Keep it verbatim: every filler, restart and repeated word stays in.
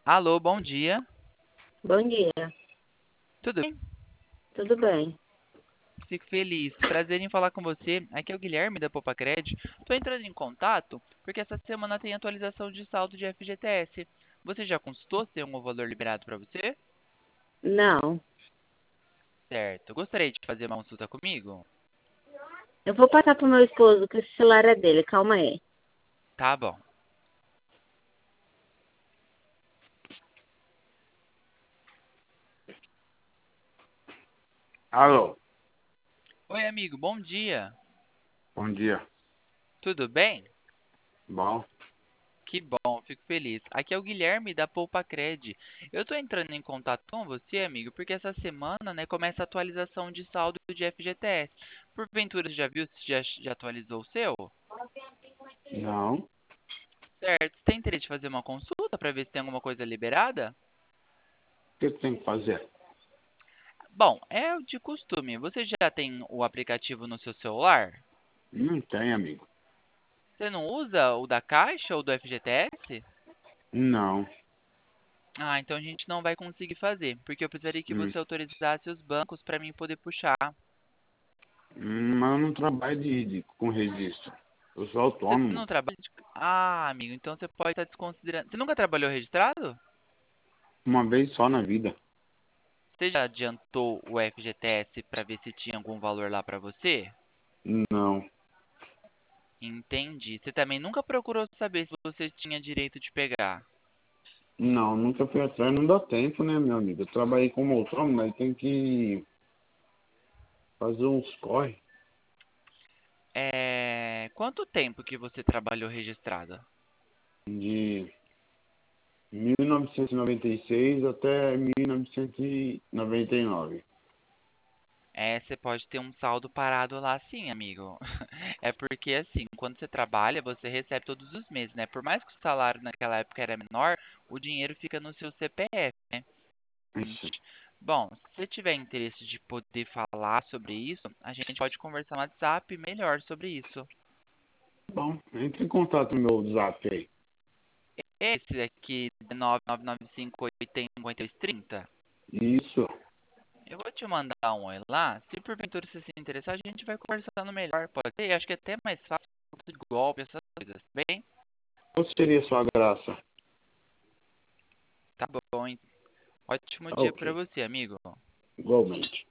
Alô, bom dia. Bom dia, Tudo bem? tudo bem? Fico feliz. Prazer em falar com você. Aqui é o Guilherme da Popacred. Estou entrando em contato porque essa semana tem atualização de saldo de F G T S. Você já consultou se tem algum valor liberado para você? Não, Certo. Gostaria de fazer uma consulta comigo? eu vou passar pro meu esposo, que o celular é dele, calma aí. Tá bom. Alô, Oi, amigo. Bom dia. bom dia. Tudo bem? Bom, Que bom, fico feliz. Aqui é o Guilherme da Poupacred. Eu estou entrando em contato com você, amigo, porque essa semana, né, começa a atualização de saldo de F G T S. Porventura, você já viu se já, já atualizou o seu? não. Certo. Você tem interesse de fazer uma consulta para ver se tem alguma coisa liberada? O que tem que fazer? Bom, é de costume. Você já tem o aplicativo no seu celular? Não tem, amigo. Você não usa o da Caixa ou do F G T S? Não. Ah, então a gente não vai conseguir fazer, porque eu precisaria que Hum. você autorizasse os bancos para mim poder puxar. Hum, Mas eu não trabalho de, de- com registro. Eu sou Você autônomo. não trabalha? Ah, amigo, então você pode estar desconsiderando. Você nunca trabalhou registrado? Uma vez só na vida. Você já adiantou o F G T S para ver se tinha algum valor lá para você? Não. Entendi. Você também nunca procurou saber se você tinha direito de pegar? Não, nunca fui atrás. Não dá tempo, né, meu amigo? Eu trabalhei como autônomo, mas tem que fazer uns corre. É... Quanto tempo que você trabalhou registrado? De mil novecentos e noventa e seis até mil novecentos e noventa e nove. É, você pode ter um saldo parado lá sim, amigo. É porque assim, quando você trabalha, você recebe todos os meses, né? Por mais que o salário naquela época era menor, o dinheiro fica no seu C P F, né? Isso. Bom, se você tiver interesse de poder falar sobre isso, a gente pode conversar no WhatsApp melhor sobre isso. Bom, entre em contato no meu zap aí. Esse aqui, nove nove nove cinco oito zero cinco dois três zero. Isso. Eu vou te mandar um oi lá. Se porventura você se interessar, a gente vai conversando melhor. Pode ser? Acho que é até mais fácil de golpe, essas coisas. Bem, Qual seria a sua graça? tá bom. Hein? Ótimo Tá dia ok. pra você, amigo. Igualmente.